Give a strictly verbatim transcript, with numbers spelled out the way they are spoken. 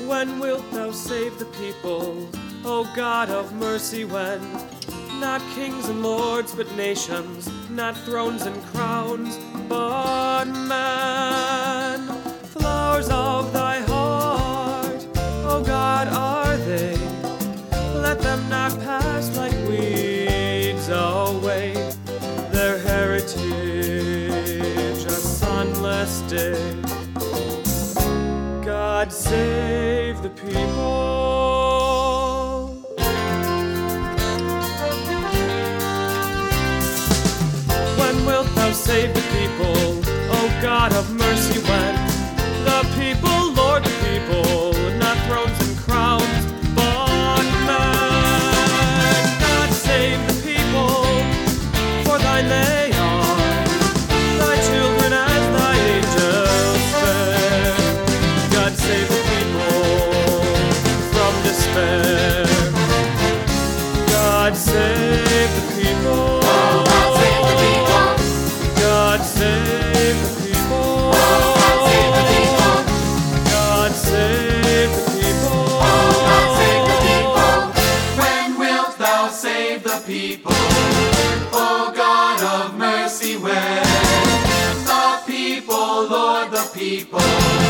When wilt thou save the people, O God of mercy, when? Not kings and lords, but nations, not thrones and crowns, but man. Flowers of thy heart, O God, are they? Let them not pass like weeds away, their heritage a sunless day. God save the people. When wilt thou save the people, O God of mercy, when? The people, Lord, the people, not thrones and crowns, but man. God save the people, for thine they are, thy children as thy angels fair. God save the people from despair. God save the people. God save the people. God save the people. God save the people. God save the people. When wilt thou save the people? O God of mercy, when? The people, Lord, the people.